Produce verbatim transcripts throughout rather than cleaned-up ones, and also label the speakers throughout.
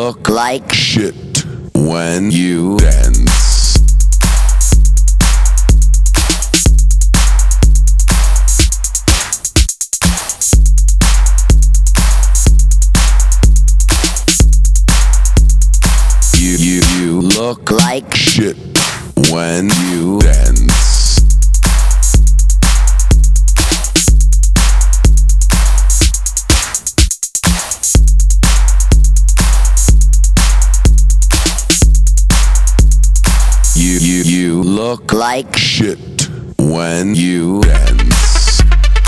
Speaker 1: look like shit when you dance. You, you, you look like shit when you dance. You, you, you look like shit when you dance.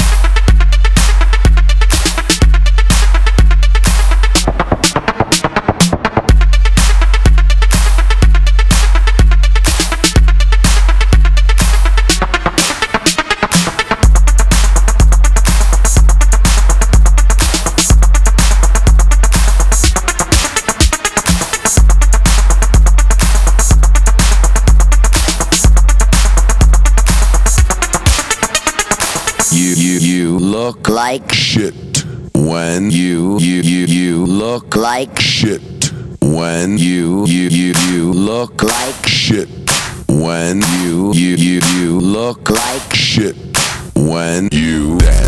Speaker 1: You, you, you look like shit when you, you, you, you look like shit when you, you, you, you look like shit when you, you, you, you look like shit when you dance.